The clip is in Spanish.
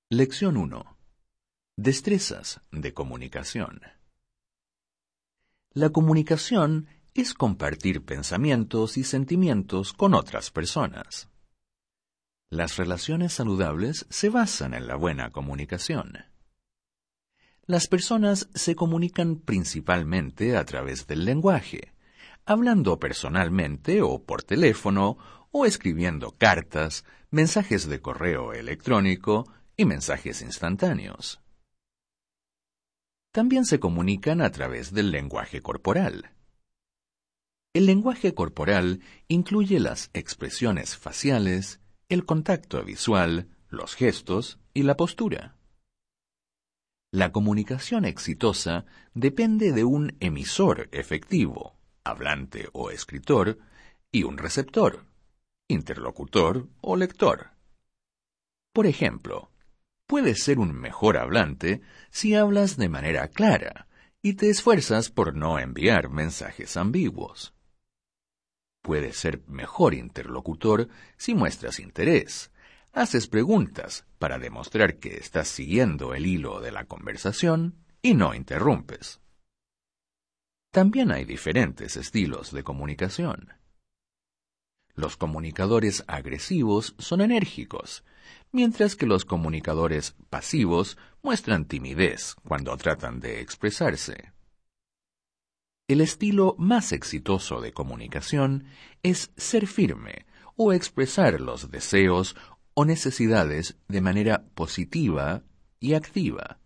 Lección 1. Destrezas de comunicación. La comunicación es compartir pensamientos y sentimientos con otras personas. Las relaciones saludables se basan en la buena comunicación. Las personas se comunican principalmente a través del lenguaje, hablando personalmente o por teléfono o escribiendo cartas, mensajes de correo electrónico y mensajes instantáneos. También se comunican a través del lenguaje corporal. El lenguaje corporal incluye las expresiones faciales, el contacto visual, los gestos y la postura. La comunicación exitosa depende de un emisor efectivo, hablante o escritor, y un receptor, interlocutor o lector. Por ejemplo, puedes ser un mejor hablante si hablas de manera clara y te esfuerzas por no enviar mensajes ambiguos. Puedes ser mejor interlocutor si muestras interés, haces preguntas para demostrar que estás siguiendo el hilo de la conversación y no interrumpes. También hay diferentes estilos de comunicación. Los comunicadores agresivos son enérgicos, mientras que los comunicadores pasivos muestran timidez cuando tratan de expresarse. El estilo más exitoso de comunicación es ser firme o expresar los deseos o necesidades de manera positiva y activa,